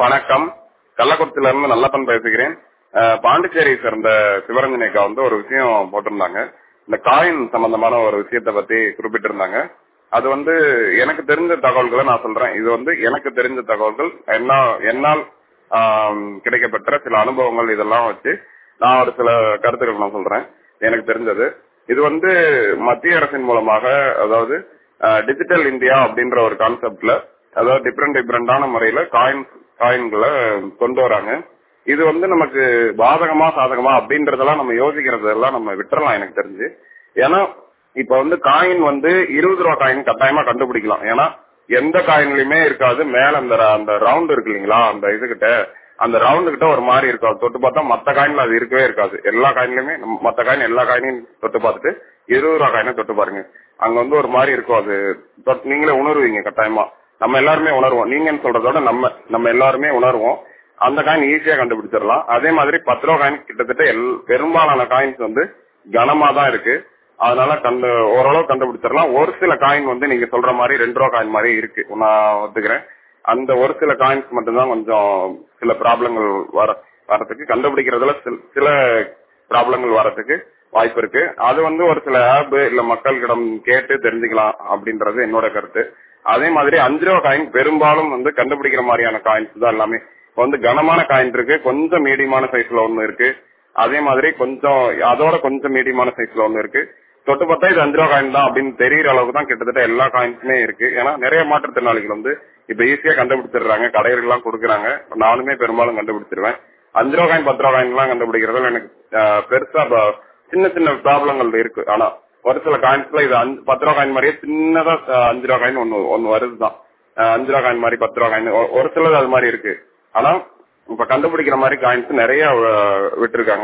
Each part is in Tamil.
வணக்கம். கள்ளக்குறிச்சியில இருந்து நல்லப்பன் பேசுகிறேன். பாண்டிச்சேரி சேர்ந்த சிவரஞ்சனி அக்கா ஒரு விஷயம் போட்டிருந்தாங்க. இந்த காயின் சம்பந்தமான ஒரு விஷயத்தை பத்தி குறிப்பிட்டிருந்தாங்க. அது எனக்கு தெரிஞ்ச தகவல்களை நான் சொல்றேன். இது எனக்கு தெரிஞ்ச தகவல்கள் என்னால் கிடைக்கப்பெற்ற சில அனுபவங்கள் இதெல்லாம் வச்சு நான் ஒரு சில கருத்துக்கள் நான் சொல்றேன். எனக்கு தெரிஞ்சது இது மத்திய அரசின் மூலமாக, அதாவது டிஜிட்டல் இந்தியா அப்படின்ற ஒரு கான்செப்ட்ல, அதாவது டிஃபரெண்டான முறையில காயின்களை கொண்டு வராங்க. இது நமக்கு பாதகமா சாதகமா அப்படின்றதெல்லாம் நம்ம யோசிக்கிறதெல்லாம் நம்ம விட்டுறலாம் எனக்கு தெரிஞ்சு. ஏன்னா இப்ப காயின் 20 ரூபா காயின் கட்டாயமா கண்டுபிடிக்கலாம். ஏன்னா எந்த காயின்லயுமே இருக்காது மேல அந்த ரவுண்ட் இருக்கு இல்லீங்களா, அந்த இதுகிட்ட, அந்த ரவுண்டு கிட்ட ஒரு மாதிரி இருக்காது. தொட்டு பார்த்தா மத்த காயின்ல அது இருக்கவே இருக்காது. எல்லா காயின்லயுமே மத்த காயின் எல்லா காயினையும் தொட்டு பார்த்துட்டு 20 ரூபா காயினை தொட்டு பாருங்க, அங்க ஒரு மாதிரி இருக்கும். அது நீங்களே உணர்வீங்க கட்டாயமா. நம்ம எல்லாருமே உணர்வோம். நீங்கன்னு சொல்றதோட நம்ம எல்லாருமே உணர்வோம். அந்த காயின் ஈஸியா கண்டுபிடிச்சிடலாம். அதே மாதிரி 10 ரூபா காயின் கிட்டத்தட்ட பெரும்பாலான காயின்ஸ் கனமா தான் இருக்கு. அதனால ஓரளவு கண்டுபிடிச்சிடலாம். ஒரு சில காயின் நீங்க சொல்ற மாதிரி 2 ரூபா காயின் மாதிரி இருக்கு, நான் ஒத்துக்கிறேன். அந்த ஒரு சில காயின்ஸ் மட்டும்தான் கொஞ்சம் சில ப்ராப்ளங்கள் வரதுக்கு, கண்டுபிடிக்கிறதுல சில ப்ராப்ளங்கள் வரதுக்கு வாய்ப்பு இருக்கு. அது ஒரு சில ஆப் இல்ல மக்களிடம் கேட்டு தெரிஞ்சுக்கலாம் அப்படின்றது என்னோட கருத்து. அதே மாதிரி 5 ரூபா காயின் பெரும்பாலும் கண்டுபிடிக்கிற மாதிரியான காயின்ஸ் தான் எல்லாமே. கனமான காயின் இருக்கு, கொஞ்சம் மீடியமான சைஸ்ல ஒண்ணு இருக்கு. அதே மாதிரி அதோட கொஞ்சம் மீடியமான சைஸ்ல ஒண்ணு இருக்கு. தொட்டு பார்த்தா இது 5 ரூபா காயின் தான் அப்படின்னு தெரியற அளவுக்கு தான் கிட்டத்தட்ட எல்லா காயின்ஸுமே இருக்கு. ஏன்னா நிறைய மாற்றுத்திறனாளிகள் இப்ப ஈஸியா கண்டுபிடிச்சிடுறாங்க, கடைகள் எல்லாம் கொடுக்குறாங்க. நானுமே பெரும்பாலும் கண்டுபிடிச்சிருவேன். 5 ரூபா காயின் 10 ரூபா காயின் எல்லாம் கண்டுபிடிக்கிறதுல எனக்கு பெருசா சின்ன சின்ன ப்ராப்ளங்கள் இருக்கு. ஆனா ஒரு சில காயின்ஸ்ல இது 10 ரூபா காயின் மாதிரியே சின்னதா 5 ரூபா காயின் ஒன்னு வருதுதான். 5 ரூபா காயின் மாதிரி 10 ரூபா காயின் ஒரு சிலது அது மாதிரி இருக்கு. ஆனா இப்ப கண்டுபிடிக்கிற மாதிரி காயின்ஸ் நிறைய விட்டுருக்காங்க.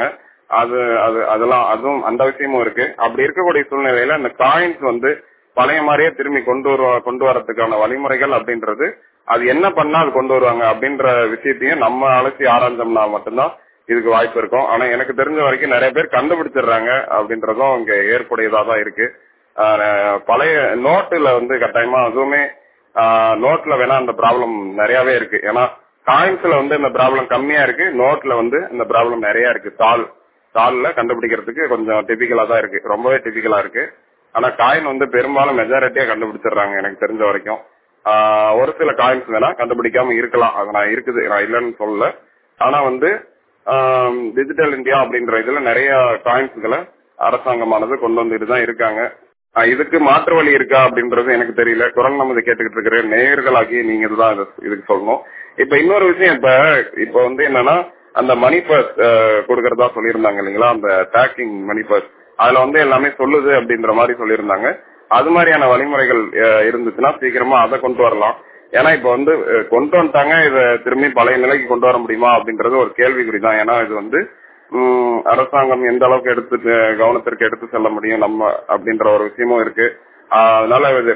அதுவும் அந்த விஷயமும் இருக்கு. அப்படி இருக்கக்கூடிய சூழ்நிலையில அந்த காயின்ஸ் பழைய மாதிரியே திரும்பி கொண்டு வரதுக்கான வழிமுறைகள் அப்படின்றது, அது என்ன பண்ணா அது கொண்டு வருவாங்க அப்படின்ற விஷயத்தையும் நம்ம அலசி ஆராய்ஞ்சோம்னா மட்டும்தான் இதுக்கு வாய்ப்பு இருக்கும். ஆனா எனக்கு தெரிஞ்ச வரைக்கும் நிறைய பேர் கண்டுபிடிச்சிடுறாங்க அப்படின்றதும் இங்க ஏற்புடையதா தான் இருக்கு. பழைய நோட்டுல கட்டாயமா அதுவுமே நோட்ல வேணா அந்த ப்ராப்ளம் நிறையவே இருக்கு. ஏன்னா காயின்ஸ்ல இந்த ப்ராப்ளம் கம்மியா இருக்கு, நோட்ல இந்த ப்ராப்ளம் நிறைய இருக்கு. தாள்ல கண்டுபிடிக்கிறதுக்கு கொஞ்சம் டிபிக்கலா தான் இருக்கு, ரொம்பவே டிபிக்கலா இருக்கு. ஆனா காயின் பெரும்பாலும் மெஜாரிட்டியா கண்டுபிடிச்சிடுறாங்க எனக்கு தெரிஞ்ச வரைக்கும். ஒரு சில காயின்ஸ் வேணா கண்டுபிடிக்காம இருக்கலாம், அது நான் இல்லைன்னு சொல்லல. ஆனா டிஜிட்டல் இந்தியா அப்படின்ற இதுல நிறைய காயின்ஸ்களை அரசாங்கமானது கொண்டு வந்துட்டு தான் இருக்காங்க. இதுக்கு மாற்று வழி இருக்கா அப்படின்றது எனக்கு தெரியல. குரல் நமது கேட்டுக்கிட்டு இருக்கிற நேயர்களாகி நீங்க தான் இதுக்கு சொல்லணும். இப்ப இன்னொரு விஷயம், இப்ப என்னன்னா அந்த மணி பர்ஸ் கொடுக்கறதா சொல்லியிருந்தாங்க இல்லைங்களா, அந்த ட்ராக்கிங் மணி பர்ஸ், அதுல எல்லாமே சொல்லுது அப்படின்ற மாதிரி சொல்லியிருந்தாங்க. அது மாதிரியான வழிமுறைகள் இருந்துச்சுன்னா சீக்கிரமா அதை கொண்டு வரலாம். ஏன்னா இப்ப கொண்டு வந்துட்டாங்க, இதை திரும்பி பழைய நிலைக்கு கொண்டு வர முடியுமா அப்படின்றது ஒரு கேள்விக்குறிதான். ஏன்னா இது அரசாங்கம் எந்த அளவுக்கு கவனத்திற்கு எடுத்து செல்ல முடியும் நம்ம அப்படின்ற ஒரு விஷயமும் இருக்கு. அதனால இது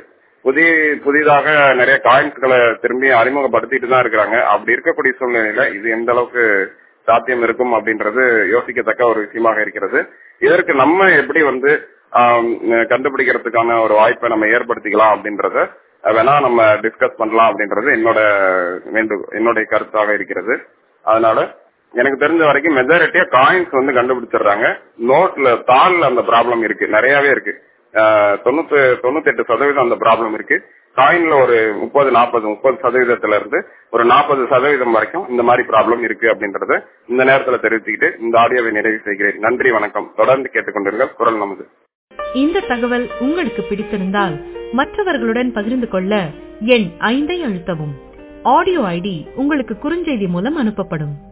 புதிதாக நிறைய காயின்ஸ்களை திரும்பி அறிமுகப்படுத்திட்டு தான் இருக்கிறாங்க. அப்படி இருக்கக்கூடிய சூழ்நிலையில இது எந்த அளவுக்கு சாத்தியம் இருக்கும் அப்படின்றது யோசிக்கத்தக்க ஒரு விஷயமாக இருக்கிறது. இதற்கு நம்ம எப்படி கண்டுபிடிக்கிறதுக்கான ஒரு வாய்ப்பை நம்ம ஏற்படுத்திக்கலாம் அப்படின்றத வேணா நம்ம டிஸ்கஸ் பண்ணலாம் அப்படின்றது என்னுடைய கருத்தாக இருக்கிறது. அதனால எனக்கு தெரிஞ்ச வரைக்கும் மெஜாரிட்டியா காயின்ஸ் கண்டுபிடிச்சிடுறாங்க. நோட்ல தாள்ல அந்த ப்ராப்ளம் இருக்கு, நிறையவே இருக்கு. 98% அந்த ப்ராப்ளம் இருக்கு. காயின்ல ஒரு 30% இருந்து ஒரு 40% வரைக்கும் இந்த மாதிரி ப்ராப்ளம் இருக்கு அப்படின்றத இந்த நேரத்துல தெரிவிச்சுக்கிட்டு இந்த ஆடியோவை நிறைவு செய்கிறேன். நன்றி, வணக்கம். தொடர்ந்து கேட்டுக்கொண்டிருங்கள் குரல் நமது. இந்த தகவல் உங்களுக்கு பிடித்திருந்தால் மற்றவர்களுடன் பகிர்ந்து கொள்ள எண் 5 அழுத்தவும். ஆடியோ ஐடி உங்களுக்கு குறுஞ்செய்தி மூலம் அனுப்பப்படும்.